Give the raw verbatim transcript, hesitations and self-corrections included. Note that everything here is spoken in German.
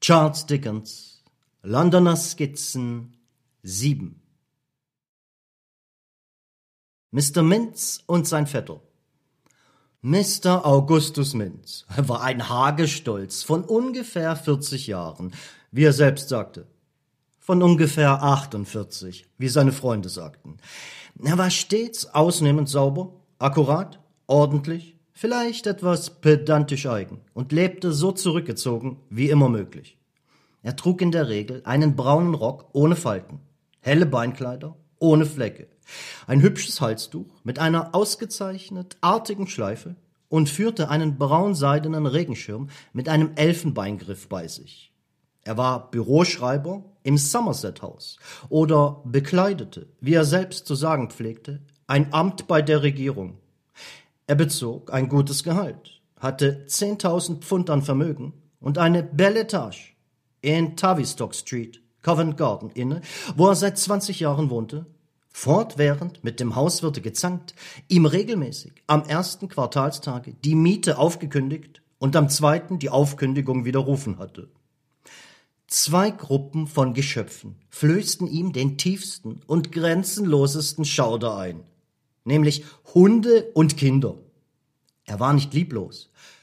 Charles Dickens, Londoner Skizzen sieben. Mister Minz und sein Vetter. Mister Augustus Minz war ein Hagestolz von ungefähr vierzig Jahren, wie er selbst sagte. Von ungefähr achtundvierzig, wie seine Freunde sagten. Er war stets ausnehmend sauber, akkurat, ordentlich, vielleicht etwas pedantisch eigen und lebte so zurückgezogen wie immer möglich. Er trug in der Regel einen braunen Rock ohne Falten, helle Beinkleider ohne Flecke, ein hübsches Halstuch mit einer ausgezeichnet artigen Schleife und führte einen braunseidenen Regenschirm mit einem Elfenbeingriff bei sich. Er war Büroschreiber im Somerset House oder bekleidete, wie er selbst zu sagen pflegte, ein Amt bei der Regierung. Er bezog ein gutes Gehalt, hatte zehntausend Pfund an Vermögen und eine Belle Etage in Tavistock Street, Covent Garden inne, wo er seit zwanzig Jahren wohnte, fortwährend mit dem Hauswirte gezankt, ihm regelmäßig am ersten Quartalstage die Miete aufgekündigt und am zweiten die Aufkündigung widerrufen hatte. Zwei Gruppen von Geschöpfen flößten ihm den tiefsten und grenzenlosesten Schauder ein, nämlich Hunde und Kinder. Er war nicht lieblos,